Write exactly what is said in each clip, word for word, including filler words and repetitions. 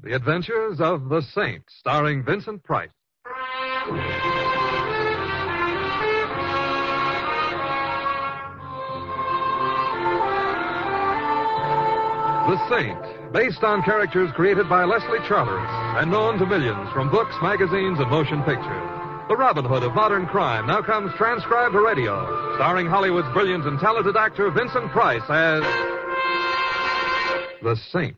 The Adventures of the Saint, starring Vincent Price. The Saint, based on characters created by Leslie Charteris and known to millions from books, magazines, and motion pictures. The Robin Hood of modern crime now comes transcribed to radio, starring Hollywood's brilliant and talented actor Vincent Price as The Saint.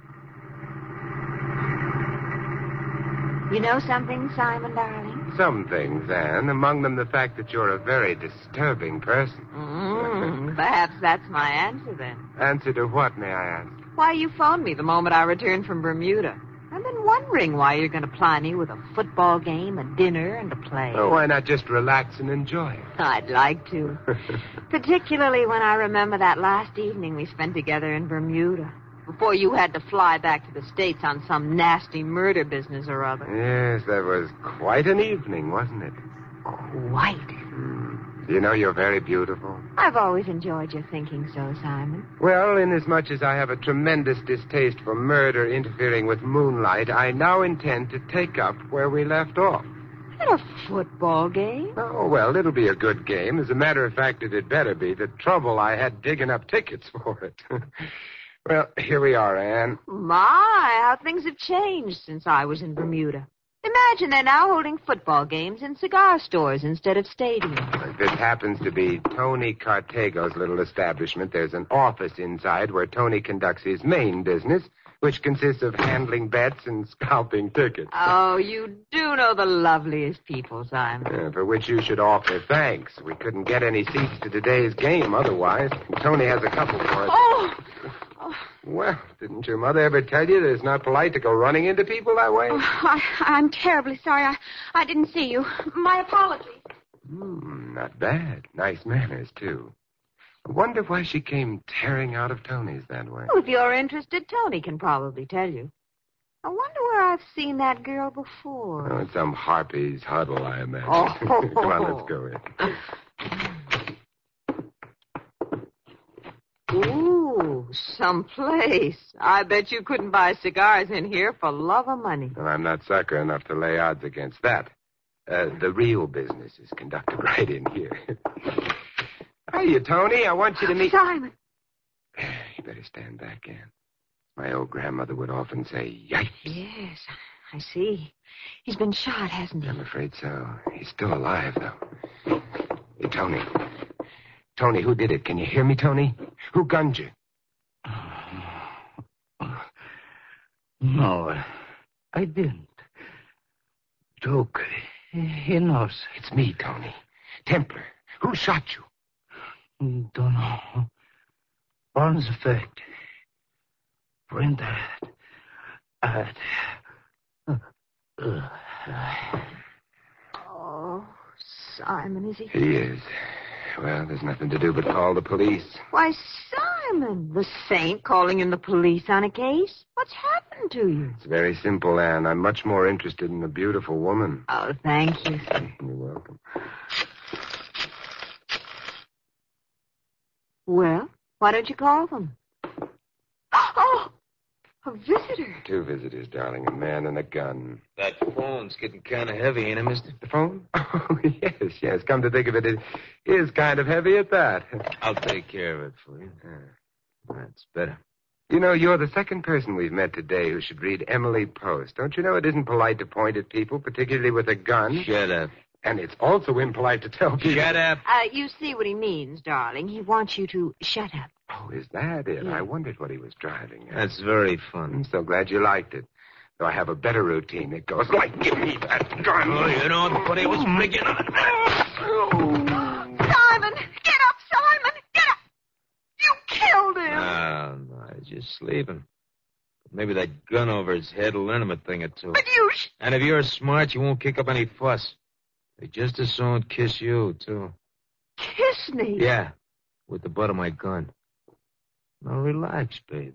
You know something, Simon, darling? Some things, Anne. Among them the fact that you're a very disturbing person. Mm, perhaps that's my answer, then. Answer to what, may I ask? Why you phoned me the moment I returned from Bermuda. I've been wondering why you're going to ply me with a football game, a dinner, and a play. Oh, why not just relax and enjoy it? I'd like to. Particularly when I remember that last evening we spent together in Bermuda. Before you had to fly back to the States on some nasty murder business or other. Yes, that was quite an evening, wasn't it? Quite. Mm. You know, you're very beautiful. I've always enjoyed your thinking so, Simon. Well, inasmuch as I have a tremendous distaste for murder interfering with moonlight, I now intend to take up where we left off. At a football game? Oh, well, it'll be a good game. As a matter of fact, it had better be. The trouble I had digging up tickets for it. Well, here we are, Anne. My, how things have changed since I was in Bermuda. Imagine they're now holding football games in cigar stores instead of stadiums. If this happens to be Tony Cartago's little establishment, there's an office inside where Tony conducts his main business, which consists of handling bets and scalping tickets. Oh, you do know the loveliest people, Simon. Uh, for which you should offer thanks. We couldn't get any seats to today's game otherwise. Tony has a couple for us. Oh! Well, didn't your mother ever tell you that it's not polite to go running into people that way? Oh, I, I'm terribly sorry. I, I didn't see you. My apologies. Hmm, not bad. Nice manners, too. I wonder why she came tearing out of Tony's that way. Well, if you're interested, Tony can probably tell you. I wonder where I've seen that girl before. Oh, it's some harpy's huddle, I imagine. Oh. Come on, let's go in. Ooh, someplace. I bet you couldn't buy cigars in here for love or money. Well, I'm not sucker enough to lay odds against that. Uh, the real business is conducted right in here. Hiya, Tony. I want you to meet... Simon. You better stand back, Anne. My old grandmother would often say, yikes. Yes, I see. He's been shot, hasn't he? I'm afraid so. He's still alive, though. Hey, Tony. Tony, who did it? Can you hear me, Tony? Who gunned you? No, I didn't. Duke, he knows. It's me, Tony. Templar. Who shot you? Don't know. Burns effect. Printer. Uh, uh, Oh, Simon, is he? He is. Well, there's nothing to do but call the police. Why, Simon, the saint calling in the police on a case? What's happened to you? It's very simple, Anne. I'm much more interested in a beautiful woman. Oh, thank you. You're welcome. Well, why don't you call them? Oh, a visitor. Two visitors, darling. A man and a gun. That phone's getting kind of heavy, ain't it, mister? The phone? Oh, yes, yes. Come to think of it, it is kind of heavy at that. I'll take care of it for you. That's better. You know, you're the second person we've met today who should read Emily Post. Don't you know it isn't polite to point at people, particularly with a gun? Shut up. And it's also impolite to tell people... Shut up. Uh, you see what he means, darling. He wants you to shut up. Oh, is that it? Yeah. I wondered what he was driving at. That's very I'm fun. so glad you liked it. Though I have a better routine. It goes like, give me that gun. Oh, you know, the buddy was making on it. Simon, get up, Simon. Get up. You killed him. No, no, he's just sleeping. Maybe that gun over his head will learn him a thing or two. But you... Sh- And if you're smart, you won't kick up any fuss. They just as soon kiss you, too. Kiss me. Yeah, with the butt of my gun. Now relax, baby.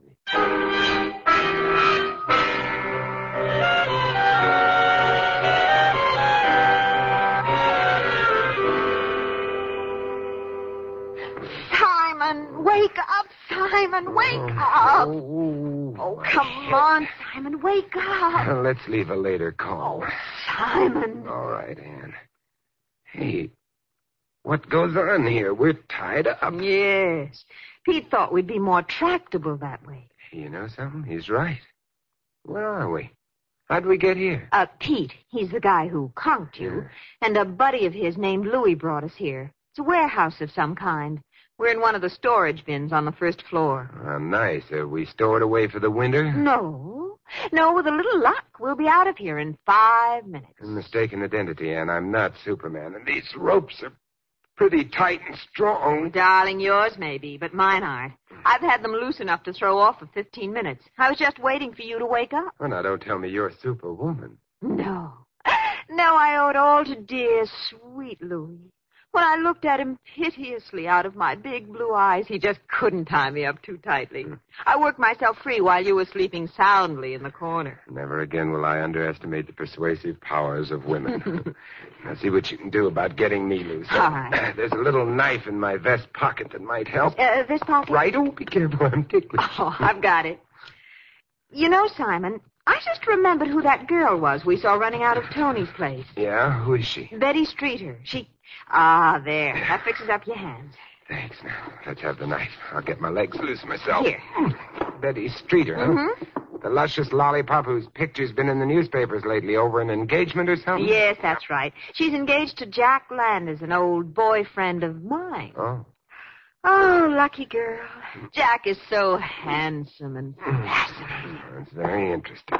Simon, wake up, Simon. Simon, wake oh, up. Oh, Oh, my come head. on, Simon, wake up. Well, let's leave a later call. Oh, Simon. All right, Ann. Hey, what goes on here? We're tied up. Yes. Pete thought we'd be more tractable that way. You know something? He's right. Where are we? How'd we get here? Uh, Pete, he's the guy who conked you, Yeah. and a buddy of his named Louis brought us here. It's a warehouse of some kind. We're in one of the storage bins on the first floor. Oh, nice. Are we stored away for the winter? No. No, with a little luck, we'll be out of here in five minutes. Mistaken identity, Ann. I'm not Superman, and these ropes are pretty tight and strong. Darling, yours may be, but mine aren't. I've had them loose enough to throw off for fifteen minutes. I was just waiting for you to wake up. Well, now, don't tell me you're Superwoman. No. No, I owe it all to dear, sweet Louis. When I looked at him piteously out of my big blue eyes, he just couldn't tie me up too tightly. I worked myself free while you were sleeping soundly in the corner. Never again will I underestimate the persuasive powers of women. Now, see what you can do about getting me loose. All right. There's a little knife in my vest pocket that might help. Uh, this pocket? Right? Oh, be careful. I'm ticklish. Oh, I've got it. You know, Simon, I just remembered who that girl was we saw running out of Tony's place. Yeah? Who is she? Betty Streeter. She... Ah, there. That fixes up your hands. Thanks. Now, let's have the knife. I'll get my legs loose myself. Here. Betty Streeter, huh? Mm-hmm. The luscious lollipop whose picture's been in the newspapers lately over an engagement or something? Yes, that's right. She's engaged to Jack Landers, an old boyfriend of mine. Oh. Oh, lucky girl. Jack is so handsome and fascinating. That's very interesting.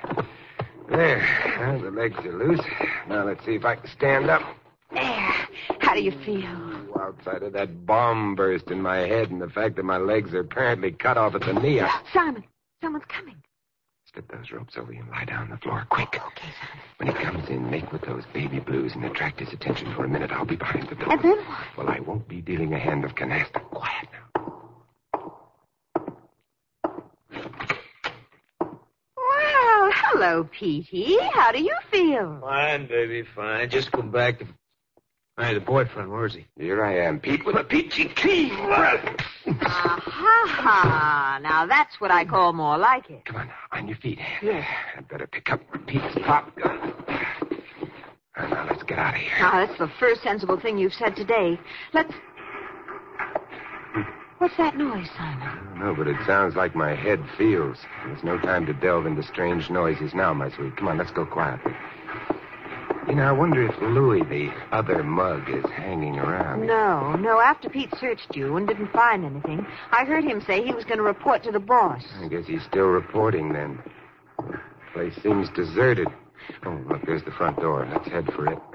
There. Well, the legs are loose. Now, let's see if I can stand up. There. How do you feel? Ooh, outside of that bomb burst in my head and the fact that my legs are apparently cut off at the knee, I... Simon, someone's coming. Slip those ropes over you and lie down on the floor, quick. Okay, Simon. When he comes in, make with those baby blues and attract his attention for a minute. I'll be behind the door. And then what? Well, I won't be dealing a hand of canasta. Quiet now. Well, hello, Petey. How do you feel? Fine, baby, fine. Just come back to... Hey, the boyfriend, where is he? Here I am, Pete, with a peachy keen. Ha-ha. Now, that's what I call more like it. Come on, on your feet. Yes. I'd better pick up Pete's pop gun. And now let's get out of here. Now, that's the first sensible thing you've said today. Let's... What's that noise, Simon? I don't know, but it sounds like my head feels. There's no time to delve into strange noises now, my sweet. Come on, let's go quietly. You know, I wonder if Louis, the other mug, is hanging around. No, no. After Pete searched you and didn't find anything, I heard him say he was going to report to the boss. I guess he's still reporting, then. The place seems deserted. Oh, look, there's the front door. Let's head for it.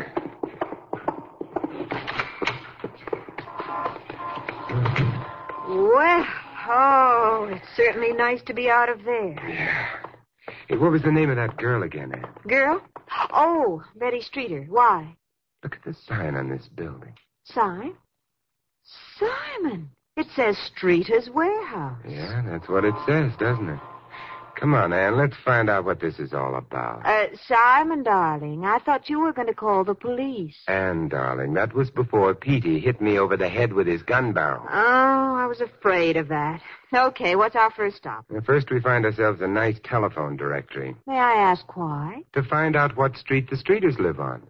Well, oh, it's certainly nice to be out of there. Yeah. Hey, what was the name of that girl again, Ann? Girl? Oh, Betty Streeter. Why? Look at the sign on this building. Sign? Simon. It says Streeter's Warehouse. Yeah, that's what it says, doesn't it? Come on, Ann, let's find out what this is all about. Uh, Simon, darling, I thought you were going to call the police. Ann, darling, that was before Petey hit me over the head with his gun barrel. Oh, I was afraid of that. Okay, what's our first stop? Well, first, we find ourselves a nice telephone directory May I ask why? to find out what street the streeters live on.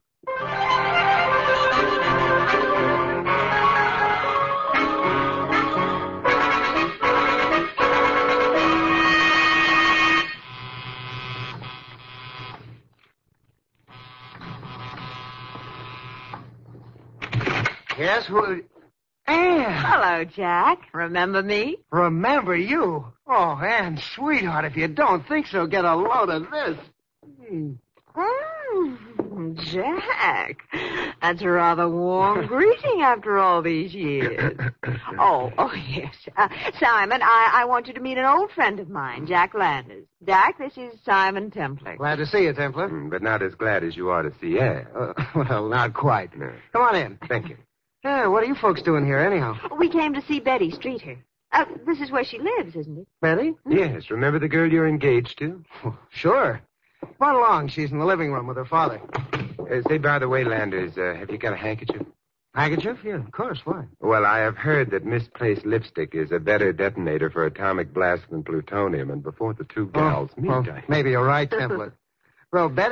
Yes, who... Ann! Hello, Jack. Remember me? Remember you? Oh, Ann, sweetheart, if you don't think so, get a load of this. Hmm. Mm, Jack. That's a rather warm greeting after all these years. Oh, oh, yes. Uh, Simon, I, I want you to meet an old friend of mine, Jack Landers. Jack, this is Simon Templar. Glad to see you, Templar. Mm, but not as glad as you are to see Ann. Uh, well, not quite. No. Come on in. Thank you. Yeah, what are you folks doing here, anyhow? We came to see Betty Streeter. Uh, this is where she lives, isn't it? Betty? Yes, remember the girl you're engaged to? Sure. Come on along. She's in the living room with her father. Uh, say, by the way, Landers, uh, have you got a handkerchief? Handkerchief? Yeah, of course. Why? Well, I have heard that misplaced lipstick is a better detonator for atomic blast than plutonium, and before the two gals oh, meet, well, I... maybe you're right, Templar. Well, Betty...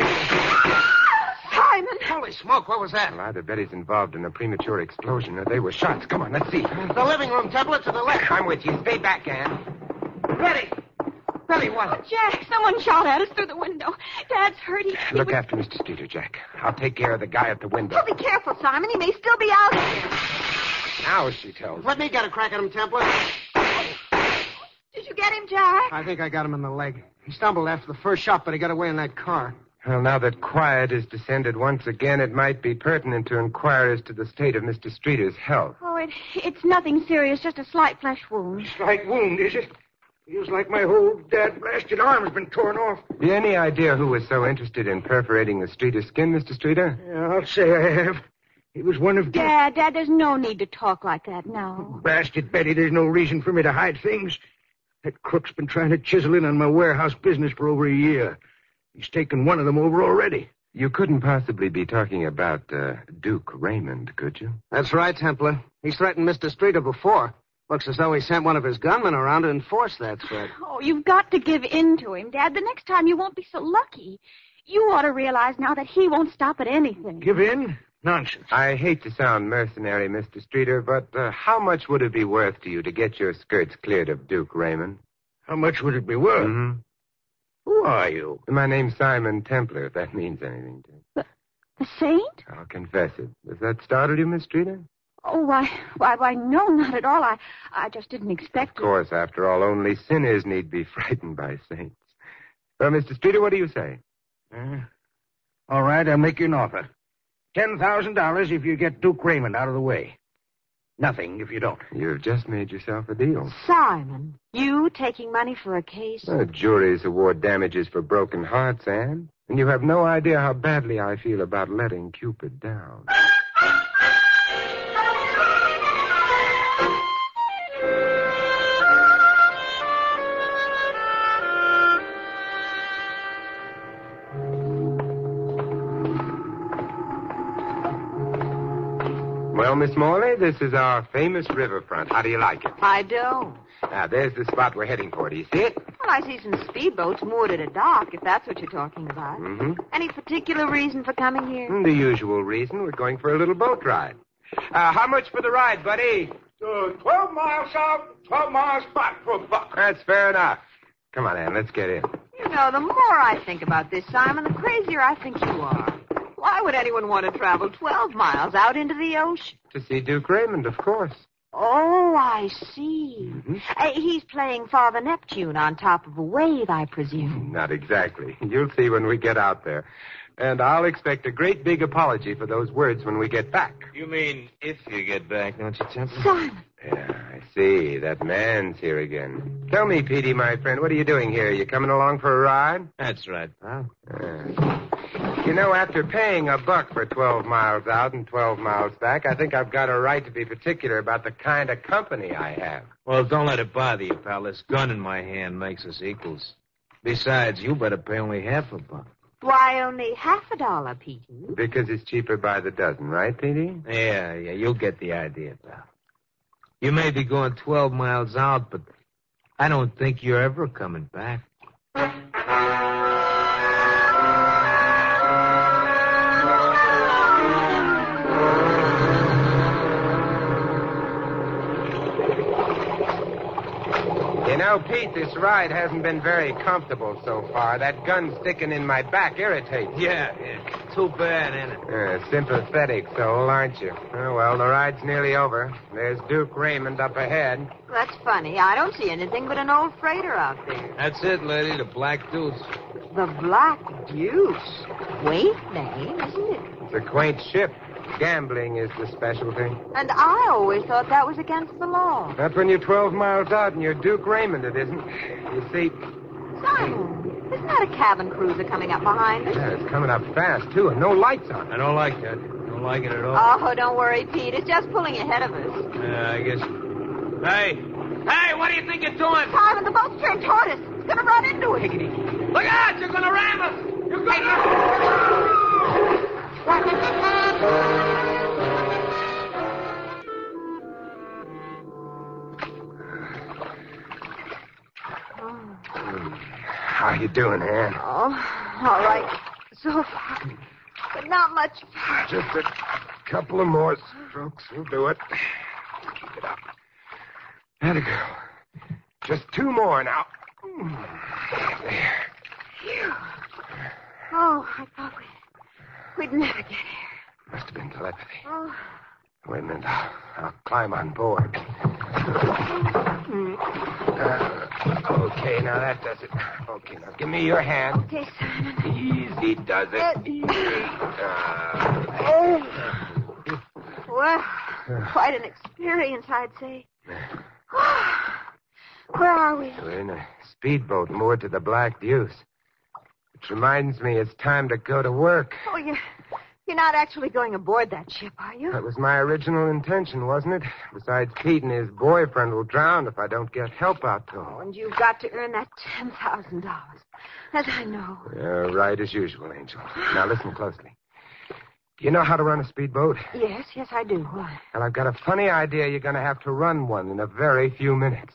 Simon! Holy smoke, what was that? Well, either Betty's involved in a premature explosion or they were shots. Come on, let's see. The living room, Templar, to the left. I'm with you. Stay back, Ann. Betty! Betty, what? Oh, Jack, someone shot at us through the window. Dad's hurt. He, he Look was... after Mister Streeter, Jack. I'll take care of the guy at the window. Oh, be careful, Simon. He may still be out here. Now she tells me. Let me get a crack at him, Templar. Did you get him, Jack? I think I got him in the leg. He stumbled after the first shot, but he got away in that car. Well, now that quiet has descended once again, it might be pertinent to inquire as to the state of Mister Streeter's health. Oh, it, it's nothing serious, just a slight flesh wound. Slight wound, is it? Feels like my whole dad-blasted arm has been torn off. Have you any idea who was so interested in perforating the Streeter skin, Mister Streeter? Yeah, I'll say I have. He was one of... Dad, Dad, there's no need to talk like that now. Blasted Betty, there's no reason for me to hide things. That crook's been trying to chisel in on my warehouse business for over a year. He's taken one of them over already. You couldn't possibly be talking about uh, Duke Raymond, could you? That's right, Templar. He's threatened Mister Streeter before. Looks as though he sent one of his gunmen around to enforce that threat. Oh, you've got to give in to him, Dad. The next time you won't be so lucky. You ought to realize now that he won't stop at anything. Give in? Nonsense. I hate to sound mercenary, Mister Streeter, but uh, how much would it be worth to you to get your skirts cleared of Duke Raymond? How much would it be worth? Mm-hmm. Who are you? My name's Simon Templar, if that means anything to you. A saint? I'll confess it. Does that startle you, Miss Streeter? Oh, why, why, why, no, not at all. I, I just didn't expect Of course, after all, only sinners need be frightened by saints. Well, Mister Streeter, what do you say? Uh, all right, I'll make you an offer. Ten thousand dollars if you get Duke Raymond out of the way. Nothing if you don't. You've just made yourself a deal. Simon, you taking money for a case? The juries award damages for broken hearts, Anne. And you have no idea how badly I feel about letting Cupid down. Well, Miss Morley, this is our famous riverfront. How do you like it? I don't. Now, there's the spot we're heading for. Do you see it? Well, I see some speedboats moored at a dock, if that's what you're talking about. Mm-hmm. Any particular reason for coming here? The usual reason. We're going for a little boat ride. Uh, how much for the ride, buddy? Uh, twelve miles south, twelve miles back for a buck. That's fair enough. Come on, Ann, let's get in. You know, the more I think about this, Simon, the crazier I think you are. Why would anyone want to travel twelve miles out into the ocean? To see Duke Raymond, of course. Oh, I see. Mm-hmm. Uh, he's playing Father Neptune on top of a wave, I presume. Not exactly. You'll see when we get out there. And I'll expect a great big apology for those words when we get back. You mean if you get back, don't you, Templar? Simon. Yeah, I see. That man's here again. Tell me, Petey, my friend, what are you doing here? You coming along for a ride? That's right, pal. Uh, you know, after paying a buck for twelve miles out and twelve miles back, I think I've got a right to be particular about the kind of company I have. Well, don't let it bother you, pal. This gun in my hand makes us equals. Besides, you better pay only half a buck. Why only half a dollar, Petey? Because it's cheaper by the dozen, right, Petey? Yeah, yeah, you'll get the idea, pal. You may be going twelve miles out, but I don't think you're ever coming back. You know, Pete, this ride hasn't been very comfortable so far. That gun sticking in my back irritates. Yeah, yeah. Too bad, ain't it? Uh, sympathetic soul, aren't you? Oh, well, the ride's nearly over. There's Duke Raymond up ahead. That's funny. I don't see anything but an old freighter out there. That's it, lady, the Black Deuce. The Black Deuce. Quaint name, isn't it? It's a quaint ship. Gambling is the specialty. And I always thought that was against the law. Not when you're twelve miles out and you're Duke Raymond, it isn't. You see... Simon, isn't that a cabin cruiser coming up behind us? Yeah, it's coming up fast, too, and no lights on it. I don't like that. Don't like it at all. Oh, don't worry, Pete. It's just pulling ahead of us. Yeah, I guess... Hey! Hey, what do you think you're doing? Simon, the boat's turned toward us. It's going to run into us. Look out! You're going to ram us! You're going to... Oh. How you doing, Ann? Oh, all right. So far. But not much. Just a couple of more strokes will do it. Keep it up. Atta girl. Just two more now. There. Phew. Oh, I thought we'd, we'd never get here. Must have been telepathy. Oh. Wait a minute. I'll, I'll climb on board. Mm. Uh, okay, now that does it. Okay, now give me your hand. Okay, Simon. Easy does it. Uh, Easy. Uh, Well, quite an experience, I'd say. Where are we? We're in a speedboat moored to the Black Deuce. Which reminds me it's time to go to work. Oh, you're, you're not actually going aboard that ship, are you? That was my original intention, wasn't it? Besides, Pete and his boyfriend will drown if I don't get help out to Oh, them. and you've got to earn that ten thousand dollars. As I know. Yeah, right as usual, Angel. Now listen closely. Do you know how to run a speedboat? Yes, yes, I do. Why? Well, I've got a funny idea you're going to have to run one in a very few minutes.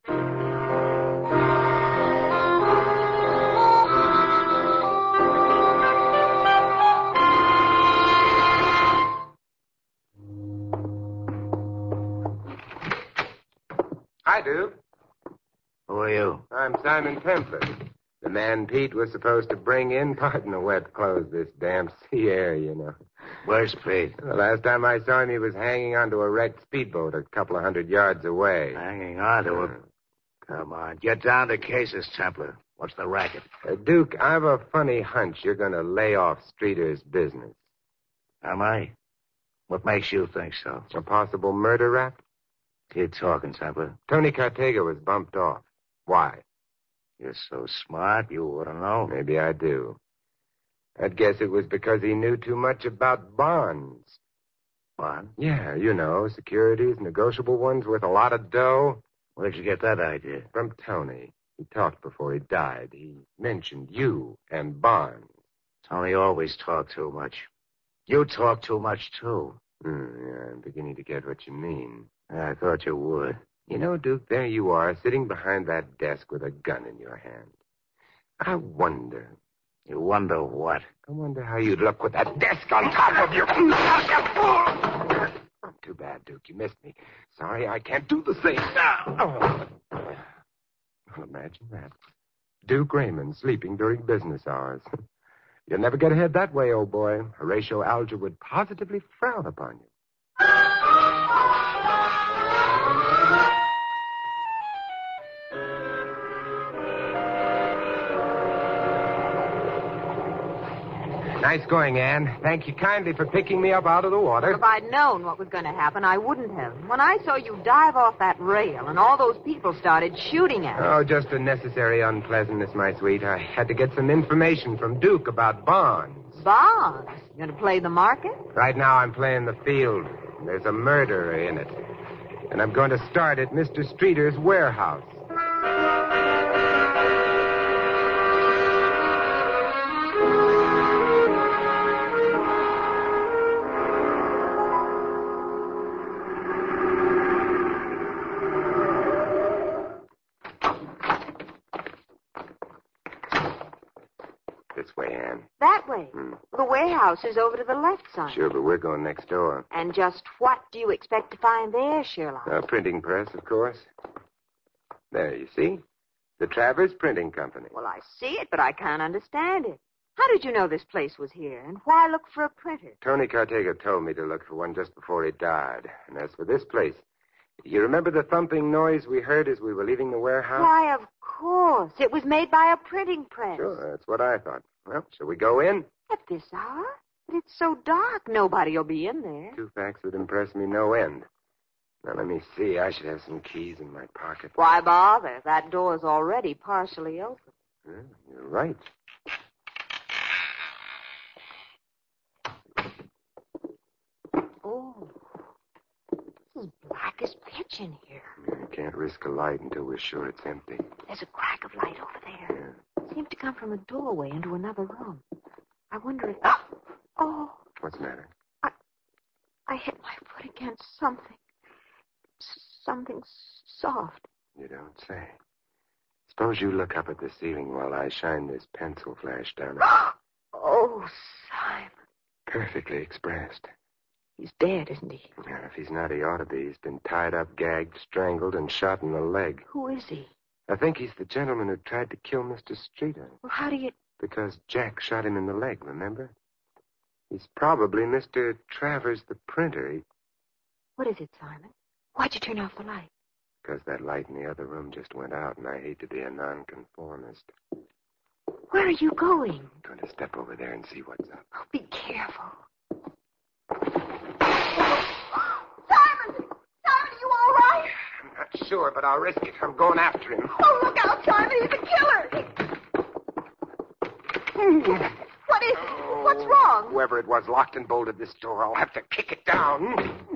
Hi, Duke. Who are you? I'm Simon Templar. The man Pete was supposed to bring in. Pardon the wet clothes, this damn sea air, you know. Where's Pete? The last time I saw him, he was hanging onto a wrecked speedboat a couple of hundred yards away. Hanging on to him. Come on, get down to cases, Templar. What's the racket? Uh, Duke, I've a funny hunch you're going to lay off Streeter's business. Am I? What makes you think so? A possible murder rap? Keep talking, Templar. Tony Cartega was bumped off. Why? You're so smart, you ought to know. Maybe I do. I'd guess it was because he knew too much about bonds. Bond? Yeah, you know, securities, negotiable ones worth a lot of dough. Where'd you get that idea? From Tony. He talked before he died. He mentioned you and bonds. Tony always talked too much. You talk too much, too. Hmm, yeah, I'm beginning to get what you mean. I thought you would. You know, Duke, there you are, sitting behind that desk with a gun in your hand. I wonder. You wonder what? I wonder how you'd look with that desk on top of you. Too bad, Duke. You missed me. Sorry, I can't do the same now. Well, imagine that. Duke Raymond sleeping during business hours. You'll never get ahead that way, old boy. Horatio Alger would positively frown upon you. Nice going, Anne. Thank you kindly for picking me up out of the water. If I'd known what was going to happen, I wouldn't have. When I saw you dive off that rail and all those people started shooting at you. Oh, just a necessary unpleasantness, my sweet. I had to get some information from Duke about bonds. Bonds? You going to play the market? Right now I'm playing the field. There's a murderer in it. And I'm going to start at Mister Streeter's warehouse. This way, Anne. That way. Hmm. The warehouse is over to the left side. Sure, but we're going next door. And just what do you expect to find there, Sherlock? A printing press, of course. There, you see? The Travers Printing Company. Well, I see it, but I can't understand it. How did you know this place was here? And why look for a printer? Tony Cartega told me to look for one just before he died. And as for this place, you remember the thumping noise we heard as we were leaving the warehouse? Why, of course. It was made by a printing press. Sure, that's what I thought. Well, shall we go in? At this hour? But it's so dark, nobody'll be in there. Two facts would impress me no end. Now, let me see. I should have some keys in my pocket. Why bother? That door's already partially open. Yeah, you're right. Oh, this is black as pitch in here. I can't risk a light until we're sure it's empty. There's a crack of light over there. It seemed to come from a doorway into another room. I wonder if... Oh, What's the matter? I hit my foot against something. S- Something soft. You don't say. It's Suppose you look up at the ceiling while I shine this pencil flash down. Oh, Simon. Perfectly expressed. He's dead, isn't he? Well, if he's not, he ought to be. He's been tied up, gagged, strangled, and shot in the leg. Who is he? I think he's the gentleman who tried to kill Mister Streeter. Well, how do you... Because Jack shot him in the leg, remember? He's probably Mister Travers the printer. He... What is it, Simon? Why'd you turn off the light? Because that light in the other room just went out, and I hate to be a nonconformist. Where are you going? I'm going to step over there and see what's up. Oh, be careful. Simon! Simon, are you all right? I'm not sure, but I'll risk it. I'm going after him. Oh, look out, Simon. He's a killer. What is it? Oh, What's wrong? Whoever it was locked and bolted this door. I'll have to kick it down.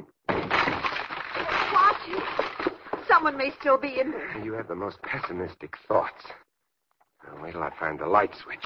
Watch it. Someone may still be in there. You have the most pessimistic thoughts. Now, wait till I find the light switch.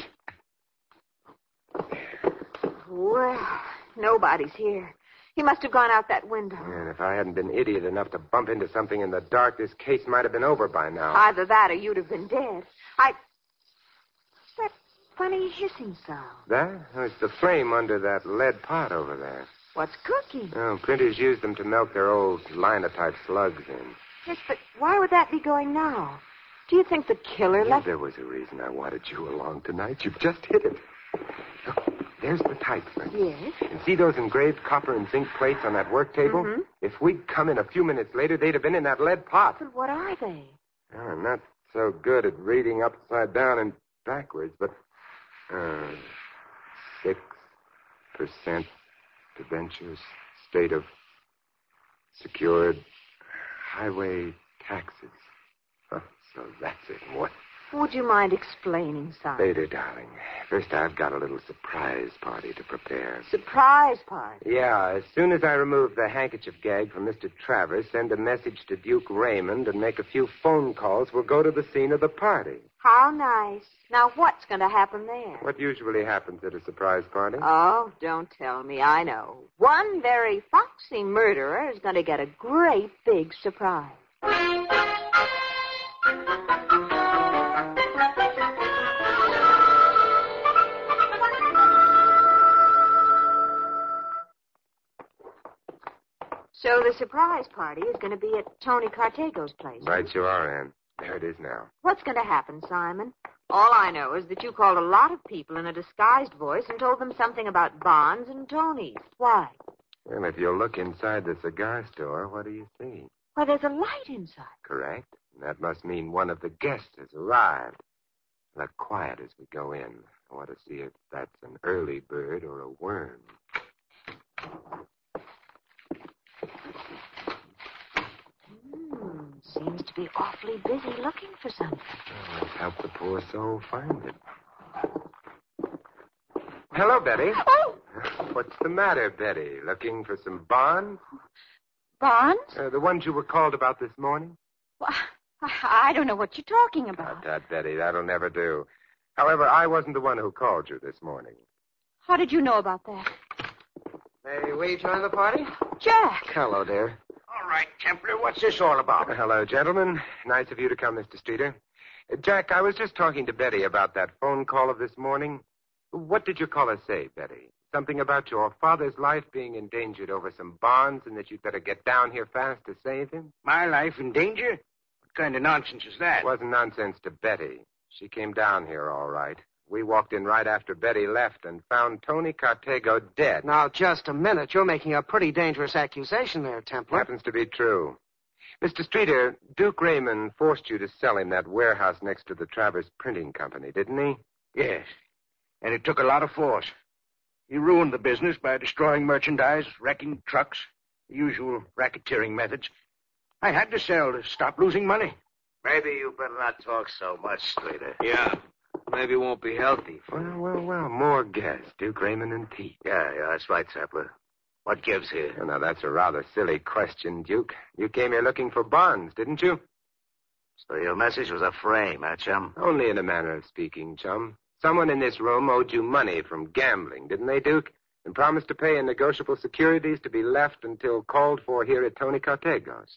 Well, nobody's here. He must have gone out that window. And if I hadn't been idiot enough to bump into something in the dark, this case might have been over by now. Either that or you'd have been dead. I... That funny hissing sound. That? Oh, it's the flame under that lead pot over there. What's cooking? Oh, printers use them to melt their old linotype slugs in. Yes, but why would that be going now? Do you think the killer Yeah, left... there was a reason I wanted you along tonight. You've just hit it. Look, there's the type print. Yes? And see those engraved copper and zinc plates on that work table? Mm-hmm. If we'd come in a few minutes later, they'd have been in that lead pot. But what are they? Oh, I'm not so good at reading upside down and backwards, but... Uh, six percent debentures, state of secured highway taxes. Huh, so that's it. What? Would you mind explaining, Simon? Later, darling. First, I've got a little surprise party to prepare. Surprise party? Yeah, as soon as I remove the handkerchief gag from Mister Travers, send a message to Duke Raymond and make a few phone calls, we'll go to the scene of the party. How nice. Now, what's going to happen there? What usually happens at a surprise party? Oh, don't tell me. I know. One very foxy murderer is going to get a great big surprise. So the surprise party is going to be at Tony Cartego's place. Right you are, Ann. There it is now. What's going to happen, Simon? All I know is that you called a lot of people in a disguised voice and told them something about Bonds and Tony's. Why? Well, if you'll look inside the cigar store, what do you see? Why, there's a light inside. Correct. And that must mean one of the guests has arrived. Look quiet as we go in. I want to see if that's an early bird or a worm. Hmm, seems to be awfully busy looking for something. Oh, let's help the poor soul find it. Hello, Betty. Oh! What's the matter, Betty? Looking for some bonds? Bonds? Uh, the ones you were called about this morning? Well, I I don't know what you're talking Not about. that, Betty. That'll never do. However, I wasn't the one who called you this morning. How did you know about that? May we join the party? Jack. Hello, dear. All right, Templar, what's this all about? Hello, gentlemen. Nice of you to come, Mister Streeter. Uh, Jack, I was just talking to Betty about that phone call of this morning. What did your caller say, Betty? Something about your father's life being endangered over some bonds and that you'd better get down here fast to save him? My life in danger? What kind of nonsense is that? It wasn't nonsense to Betty. She came down here all right. We walked in right after Betty left and found Tony Cartego dead. Now, just a minute. You're making a pretty dangerous accusation there, Templar. Happens to be true. Mister Streeter, Duke Raymond forced you to sell him that warehouse next to the Travers Printing Company, didn't he? Yes. And it took a lot of force. He ruined the business by destroying merchandise, wrecking trucks, the usual racketeering methods. I had to sell to stop losing money. Maybe you better not talk so much, Streeter. Yeah. Maybe it won't be healthy. Well, well, well, more guests. Duke Raymond and Pete. Yeah, yeah, that's right, Sapler. What gives here? Well, now, that's a rather silly question, Duke. You came here looking for bonds, didn't you? So your message was a frame, huh, chum? Only in a manner of speaking, chum. Someone in this room owed you money from gambling, didn't they, Duke? And promised to pay in negotiable securities to be left until called for here at Tony Cartego's.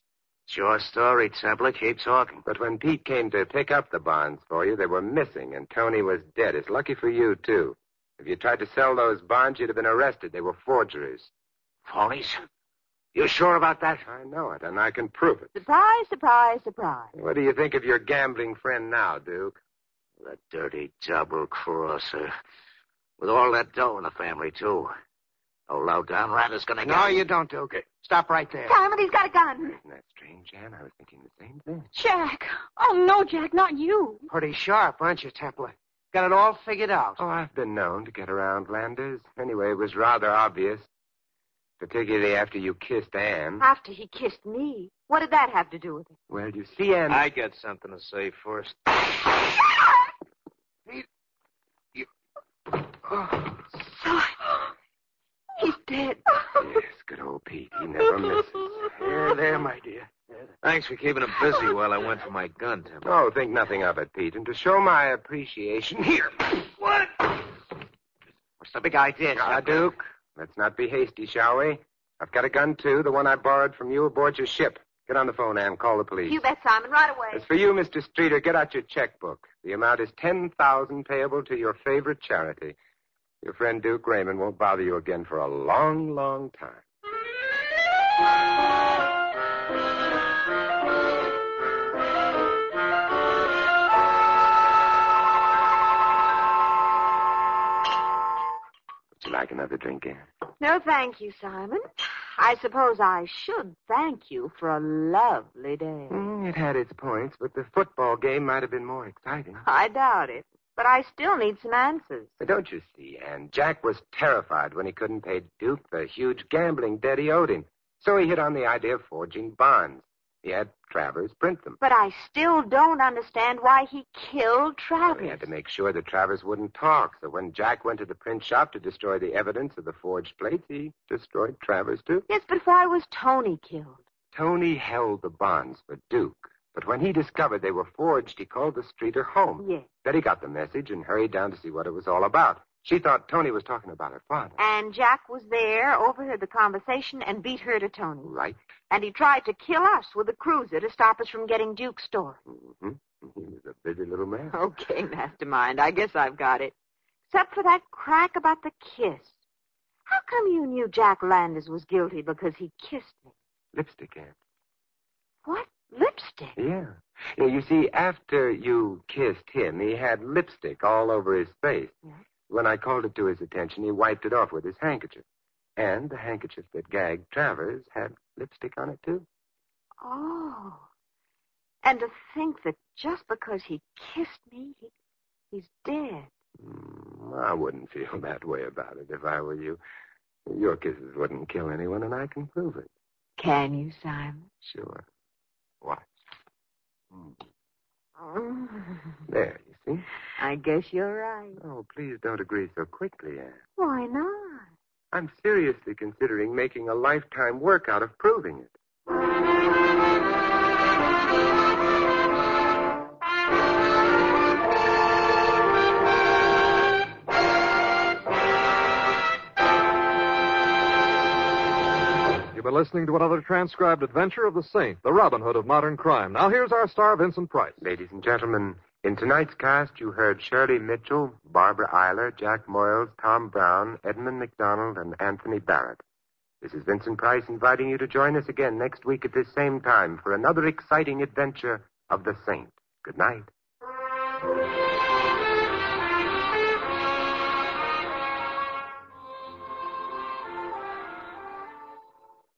It's your story, Templar. Keep talking. But when Pete came to pick up the bonds for you, they were missing, and Tony was dead. It's lucky for you, too. If you tried to sell those bonds, you'd have been arrested. They were forgeries. Phonies? You sure about that? I know it, and I can prove it. Surprise, surprise, surprise. What do you think of your gambling friend now, Duke? The dirty double-crosser. With all that dough in the family, too. No low-down rat is going to get... No, you don't, Duke. Stop right there. Simon, he's got a gun. Isn't that strange, Ann? I was thinking the same thing. Jack. Oh, no, Jack, not you. Pretty sharp, aren't you, Templar? Got it all figured out. Oh, I've been known to get around Landers. Anyway, it was rather obvious. Particularly after you kissed Ann. After he kissed me. What did that have to do with it? Well, you see, Ann... I got something to say first. Pete, you... Oh. Simon. He's dead. Yes, good old Pete. He never misses. There, there, my dear. Thanks for keeping him busy while I went for my gun, Templar. Oh, think nothing of it, Pete. And to show my appreciation... Here. What? What's the big idea, Now, Duke, let's not be hasty, shall we? I've got a gun, too, the one I borrowed from you aboard your ship. Get on the phone, Ann. Call the police. You bet, Simon, right away. As for you, Mister Streeter, get out your checkbook. The amount is ten thousand dollars payable to your favorite charity. Your friend Duke Raymond won't bother you again for a long, long time. Would you like another drink, Ann? No, thank you, Simon. I suppose I should thank you for a lovely day. Mm, it had its points, but the football game might have been more exciting. I doubt it. But I still need some answers. But don't you see, Ann? Jack was terrified when he couldn't pay Duke the huge gambling debt he owed him. So he hit on the idea of forging bonds. He had Travers print them. But I still don't understand why he killed Travers. Well, he had to make sure that Travers wouldn't talk. So when Jack went to the print shop to destroy the evidence of the forged plates, he destroyed Travers, too. Yes, but why was Tony killed? Tony held the bonds for Duke. But when he discovered they were forged, he called the Streeter home. Yes. Then he got the message and hurried down to see what it was all about. She thought Tony was talking about her father. And Jack was there, overheard the conversation, and beat her to Tony. Right. And he tried to kill us with a cruiser to stop us from getting Duke's story. Mm-hmm. He was a busy little man. Okay, Mastermind, I guess I've got it. Except for that crack about the kiss. How come you knew Jack Landers was guilty because he kissed me? Lipstick, Ann. What? Lipstick? Yeah. Yeah, you see, after you kissed him, he had lipstick all over his face. Yeah. When I called it to his attention, he wiped it off with his handkerchief. And the handkerchief that gagged Travers had lipstick on it, too. Oh. And to think that just because he kissed me, he, he's dead. Mm, I wouldn't feel that way about it if I were you. Your kisses wouldn't kill anyone, and I can prove it. Can you, Simon? Sure. Watch. Mm. Mm. There, you see? I guess you're right. Oh, please don't agree so quickly, Ann. Why not? I'm seriously considering making a lifetime work out of proving it. You've been listening to another transcribed adventure of the Saint, the Robin Hood of modern crime. Now here's our star, Vincent Price. Ladies and gentlemen, in tonight's cast, you heard Shirley Mitchell, Barbara Eiler, Jack Moyles, Tom Brown, Edmund McDonald, and Anthony Barrett. This is Vincent Price inviting you to join us again next week at this same time for another exciting adventure of the Saint. Good night.